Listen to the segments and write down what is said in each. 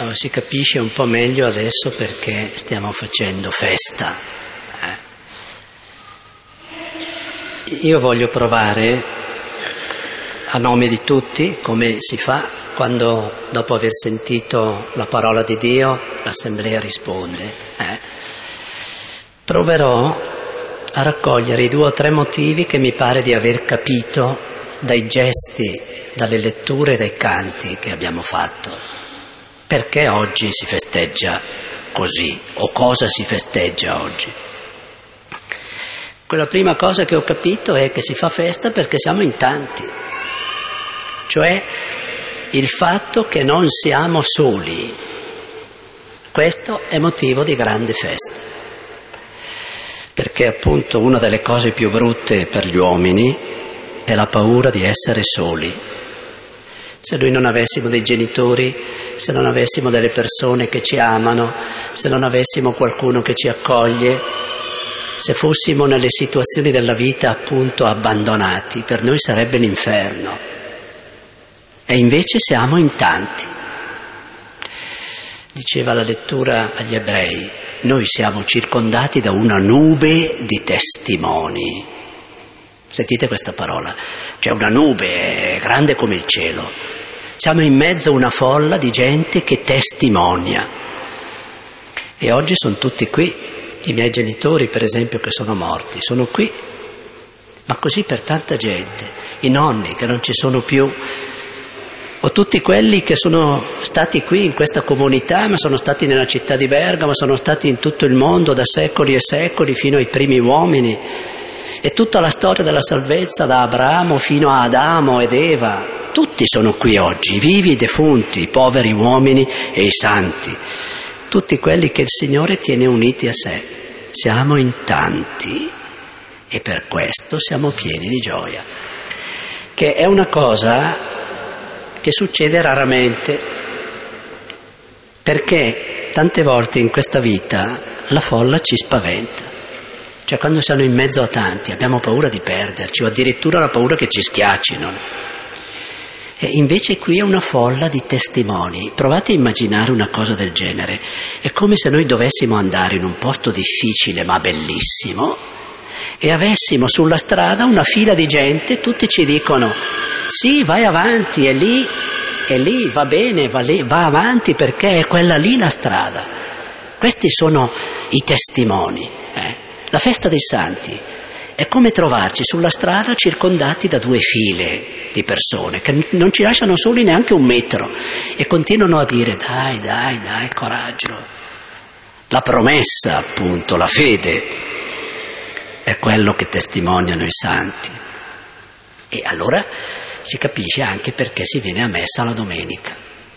Allora, si capisce un po' meglio adesso perché stiamo facendo festa. Io voglio provare, a nome di tutti, come si fa quando dopo aver sentito la parola di Dio l'assemblea risponde. Proverò a raccogliere i 2 o 3 motivi che mi pare di aver capito dai gesti, dalle letture e dai canti che abbiamo fatto. Perché oggi si festeggia così? O cosa si festeggia oggi? Quella prima cosa che ho capito è che si fa festa perché siamo in tanti. Cioè il fatto che non siamo soli. Questo è motivo di grande festa. Perché appunto una delle cose più brutte per gli uomini è la paura di essere soli. Se noi non avessimo dei genitori, se non avessimo delle persone che ci amano, se non avessimo qualcuno che ci accoglie, se fossimo nelle situazioni della vita appunto abbandonati, per noi sarebbe l'inferno. E invece siamo in tanti. Diceva la lettura agli ebrei, noi siamo circondati da una nube di testimoni. Sentite questa parola, c'è una nube grande come il cielo. Siamo in mezzo a una folla di gente che testimonia. E oggi sono tutti qui. I miei genitori, per esempio, che sono morti, sono qui. Ma così per tanta gente. I nonni che non ci sono più. O tutti quelli che sono stati qui in questa comunità, ma sono stati nella città di Bergamo, sono stati in tutto il mondo da secoli e secoli fino ai primi uomini. E tutta la storia della salvezza da Abramo fino a Adamo ed Eva, tutti sono qui oggi, i vivi e i defunti, i poveri uomini e i santi, tutti quelli che il Signore tiene uniti a sé. Siamo in tanti e per questo siamo pieni di gioia, che è una cosa che succede raramente, perché tante volte in questa vita la folla ci spaventa. Cioè quando siamo in mezzo a tanti abbiamo paura di perderci o addirittura la paura che ci schiaccino. E invece qui è una folla di testimoni. Provate a immaginare una cosa del genere. È come se noi dovessimo andare in un posto difficile ma bellissimo e avessimo sulla strada una fila di gente, tutti ci dicono sì, vai avanti, è lì, va bene, va avanti perché è quella lì la strada. Questi sono i testimoni. La festa dei santi è come trovarci sulla strada circondati da 2 file di persone che non ci lasciano soli neanche un metro e continuano a dire dai, coraggio. La promessa, appunto, la fede è quello che testimoniano i santi. E allora si capisce anche perché si viene a messa la domenica.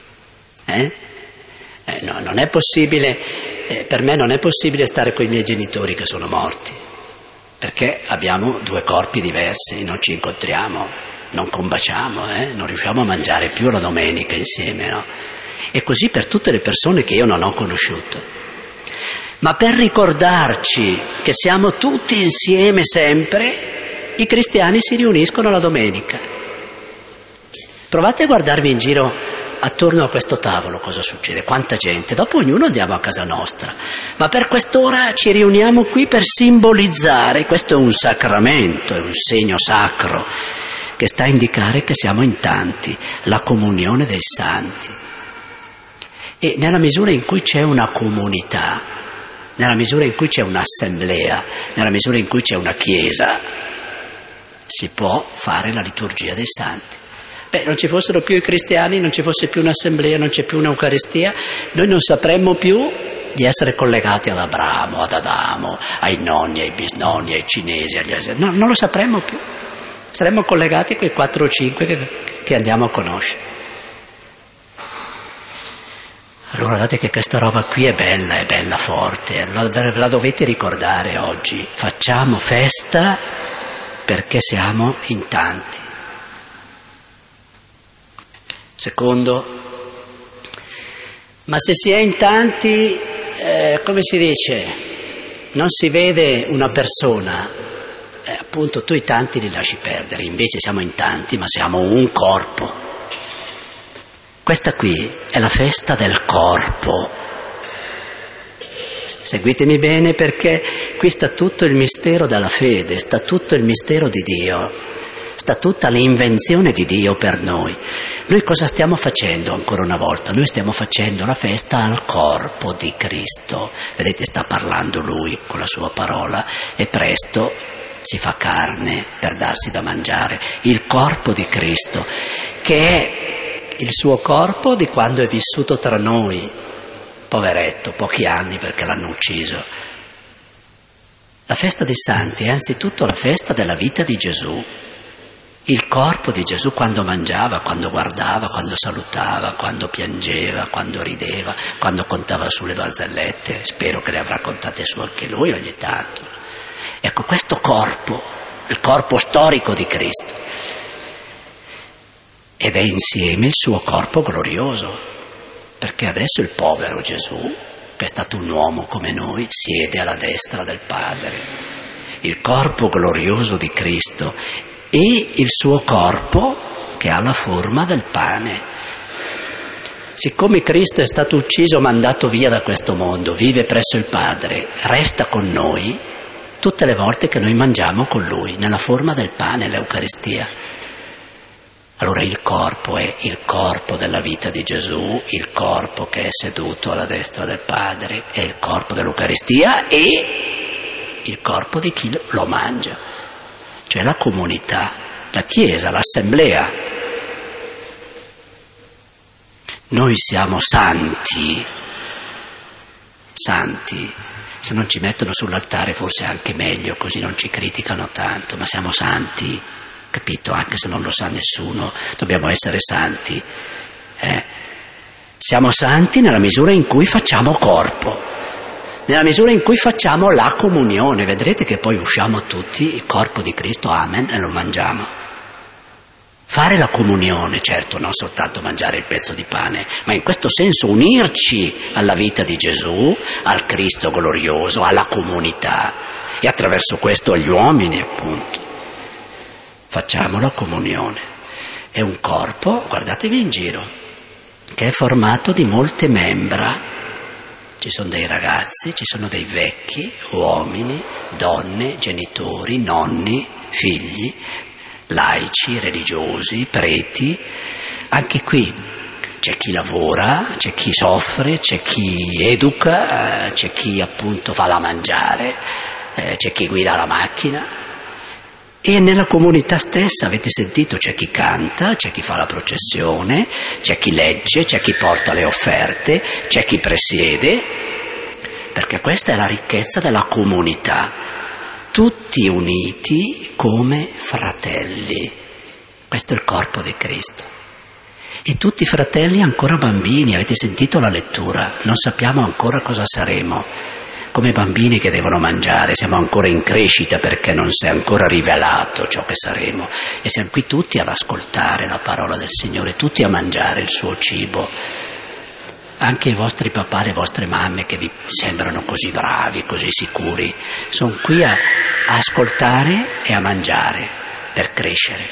No, non è possibile, per me non è possibile stare con i miei genitori che sono morti, perché abbiamo 2 corpi diversi, non ci incontriamo, non combaciamo, non riusciamo a mangiare più la domenica insieme, no? E così per tutte le persone che io non ho conosciuto. Ma per ricordarci che siamo tutti insieme sempre, i cristiani si riuniscono la domenica. Provate a guardarvi in giro attorno a questo tavolo cosa succede, quanta gente, dopo ognuno andiamo a casa nostra, ma per quest'ora ci riuniamo qui per simbolizzare, questo è un sacramento, è un segno sacro che sta a indicare che siamo in tanti, la comunione dei santi. E nella misura in cui c'è una comunità, nella misura in cui c'è un'assemblea, nella misura in cui c'è una chiesa, si può fare la liturgia dei santi. Non ci fossero più i cristiani, non ci fosse più un'assemblea, non c'è più un'eucaristia, noi non sapremmo più di essere collegati ad Abramo, ad Adamo, ai nonni, ai bisnonni, ai cinesi, agli asiatici. No, non lo sapremmo più. Saremmo collegati a quei 4 o 5 che andiamo a conoscere. Allora guardate che questa roba qui è bella forte, la dovete ricordare oggi. Facciamo festa perché siamo in tanti. Secondo, ma se si è in tanti, come si dice, non si vede una persona, appunto tu i tanti li lasci perdere, invece siamo in tanti ma siamo un corpo. Questa qui è la festa del corpo. Seguitemi bene, perché qui sta tutto il mistero della fede, sta tutto il mistero di Dio, sta tutta l'invenzione di Dio per noi. Noi cosa stiamo facendo ancora una volta? Noi stiamo facendo la festa al corpo di Cristo. Vedete, sta parlando Lui con la sua parola e presto si fa carne per darsi da mangiare. Il corpo di Cristo, che è il suo corpo di quando è vissuto tra noi. Poveretto, pochi anni perché l'hanno ucciso. La festa dei santi è anzitutto la festa della vita di Gesù. Il corpo di Gesù quando mangiava, quando guardava, quando salutava, quando piangeva, quando rideva, quando contava sulle barzellette. Spero che le avrà contate su anche lui ogni tanto. Ecco, questo corpo, il corpo storico di Cristo. Ed è insieme il suo corpo glorioso. Perché adesso il povero Gesù, che è stato un uomo come noi, siede alla destra del Padre. Il corpo glorioso di Cristo e il suo corpo che ha la forma del pane. Siccome Cristo è stato ucciso, mandato via da questo mondo, vive presso il Padre, resta con noi tutte le volte che noi mangiamo con Lui, nella forma del pane, l'Eucaristia. Allora il corpo è il corpo della vita di Gesù, il corpo che è seduto alla destra del Padre, è il corpo dell'Eucaristia e il corpo di chi lo mangia, cioè la comunità, la Chiesa, l'Assemblea. Noi siamo santi, se non ci mettono sull'altare forse è anche meglio, così non ci criticano tanto, ma siamo santi. Capito? Anche se non lo sa nessuno, dobbiamo essere santi. Siamo santi nella misura in cui facciamo corpo, nella misura in cui facciamo la comunione. Vedrete che poi usciamo tutti il corpo di Cristo, amen, e lo mangiamo. Fare la comunione, certo, non soltanto mangiare il pezzo di pane, ma in questo senso unirci alla vita di Gesù, al Cristo glorioso, alla comunità e attraverso questo agli uomini, appunto. Facciamo la comunione. È un corpo, guardatevi in giro, che è formato di molte membra. Ci sono dei ragazzi, ci sono dei vecchi, uomini, donne, genitori, nonni, figli, laici, religiosi, preti. Anche qui c'è chi lavora, c'è chi soffre, c'è chi educa, c'è chi appunto fa da mangiare, c'è chi guida la macchina. E nella comunità stessa, avete sentito, c'è chi canta, c'è chi fa la processione, c'è chi legge, c'è chi porta le offerte, c'è chi presiede, perché questa è la ricchezza della comunità, tutti uniti come fratelli. Questo è il corpo di Cristo. E tutti fratelli ancora bambini, avete sentito la lettura, non sappiamo ancora cosa saremo. Come bambini che devono mangiare, siamo ancora in crescita perché non si è ancora rivelato ciò che saremo e siamo qui tutti ad ascoltare la parola del Signore, tutti a mangiare il suo cibo. Anche i vostri papà, le vostre mamme che vi sembrano così bravi, così sicuri, sono qui a ascoltare e a mangiare per crescere.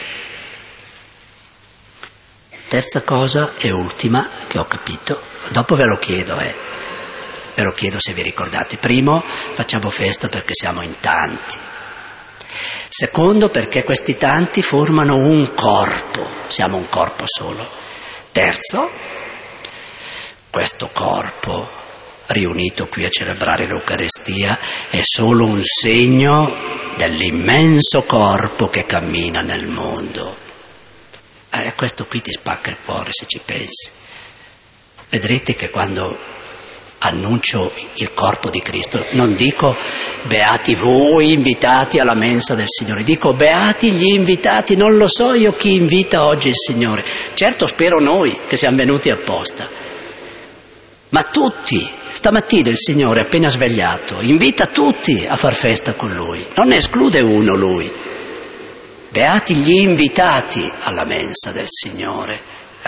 Terza cosa e ultima che ho capito, dopo ve lo chiedo, Ve lo chiedo se vi ricordate. Primo, facciamo festa perché siamo in tanti. Secondo, perché questi tanti formano un corpo, siamo un corpo solo. Terzo, questo corpo riunito qui a celebrare l'Eucaristia è solo un segno dell'immenso corpo che cammina nel mondo. Questo qui ti spacca il cuore se ci pensi. Vedrete che quando annuncio il corpo di Cristo, non dico beati voi invitati alla mensa del Signore, dico beati gli invitati, non lo so io chi invita oggi il Signore, certo spero noi che siamo venuti apposta, ma tutti, stamattina il Signore appena svegliato, invita tutti a far festa con Lui, non ne esclude uno Lui, beati gli invitati alla mensa del Signore.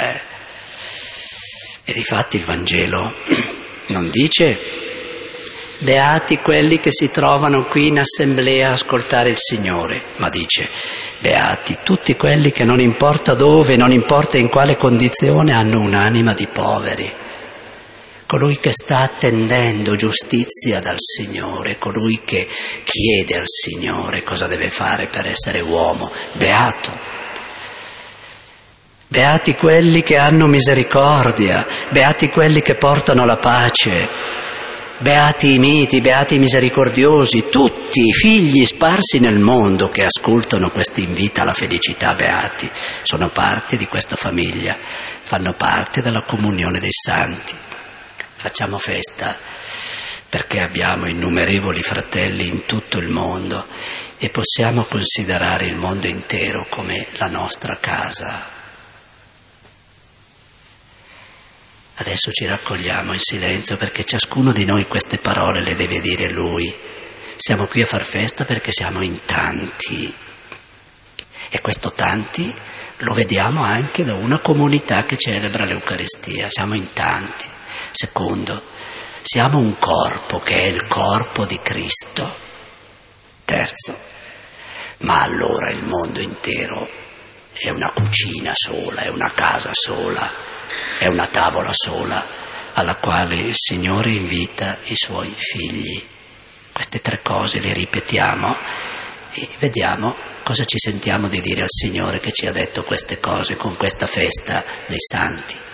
E difatti il Vangelo non dice beati quelli che si trovano qui in assemblea a ascoltare il Signore, ma dice, beati tutti quelli che non importa dove, non importa in quale condizione, hanno un'anima di poveri. Colui che sta attendendo giustizia dal Signore, colui che chiede al Signore cosa deve fare per essere uomo, beato. Beati quelli che hanno misericordia, beati quelli che portano la pace, beati i miti, beati i misericordiosi, tutti i figli sparsi nel mondo che ascoltano questo invito alla felicità, beati, sono parte di questa famiglia, fanno parte della comunione dei santi. Facciamo festa perché abbiamo innumerevoli fratelli in tutto il mondo e possiamo considerare il mondo intero come la nostra casa. Adesso ci raccogliamo in silenzio perché ciascuno di noi queste parole le deve dire lui. Siamo qui a far festa perché siamo in tanti. E questo tanti lo vediamo anche da una comunità che celebra l'Eucaristia. Siamo in tanti. Secondo, siamo un corpo che è il corpo di Cristo. Terzo, ma allora il mondo intero è una cucina sola, è una casa sola. È una tavola sola alla quale il Signore invita i Suoi figli. Queste tre cose le ripetiamo e vediamo cosa ci sentiamo di dire al Signore che ci ha detto queste cose con questa festa dei santi.